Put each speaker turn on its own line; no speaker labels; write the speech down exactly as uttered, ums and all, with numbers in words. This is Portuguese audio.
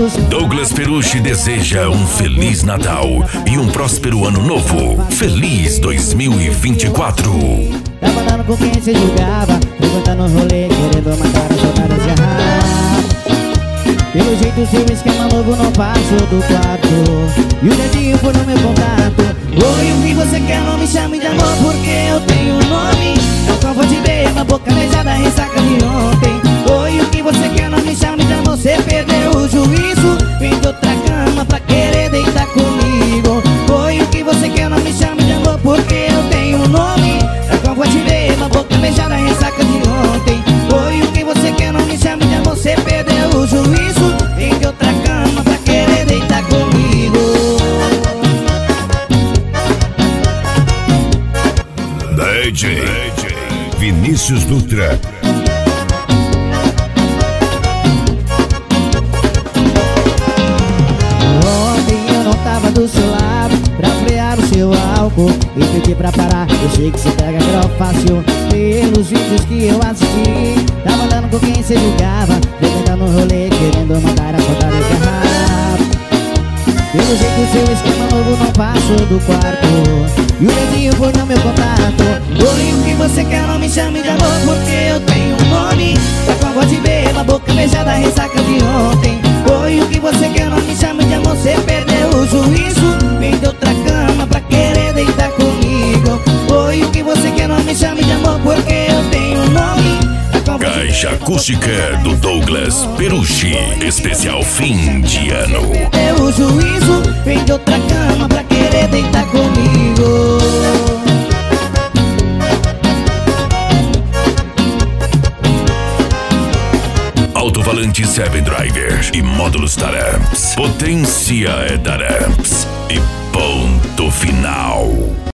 do seu
Douglas Perucci deseja um Feliz Natal e um próspero Ano Novo. Feliz dois mil e vinte e quatro.
Tava andando com quem cê julgava, frequentando o rolê, querendo matar as saudades e errar. Pelo jeito seu esquema novo não passou do quarto, e o dedinho foi no meu contato. Oi, o que você quer? Não me chame de amor, porque eu tenho um nome. Não como vou te ver, uma boca beijada, ressaca de ontem. Oi, o que você quer? Não me chame de amor, você perdeu o juízo. Vem de outra cama pra querer deitar comigo. Oi, o que você quer? Não me chame de amor, porque eu tenho um nome. Não como vou te ver, uma boca beijada, ressaca de ontem. Oi, o que você quer? Não me chame de amor, você perdeu o juízo. Vem de outra cama pra querer deitar comigo.
D J Vinícius Dutra.
Ontem eu não tava do seu lado pra frear o seu álcool e pedi pra parar. Eu sei que você pega grau fácil. Pelos vídeos que eu assisti, tava andando com quem você julgava, frequentando no rolê, querendo mandar a saudade de errar. Pelo jeito o seu esquema novo não passou do quarto, e o dedinho foi no meu contato. Oi, o que você quer? Não me chame de amor, porque eu tenho um nome. Só com a voz de ver, uma boca beijada, ressaca de ontem. Oi, o que você quer? Não me chame de amor, você perdeu o juízo. Vem de outra cama pra querer deitar comigo. Oi, o que você quer? Não me chame de amor, porque eu tenho um nome.
Caixa acústica do Douglas Perucci, especial fim de ano.
Perdeu o juízo, vem de outra cama pra querer deitar comigo.
Alto-falante Seven Driver e módulos Taramps. Potência é Taramps. E ponto final.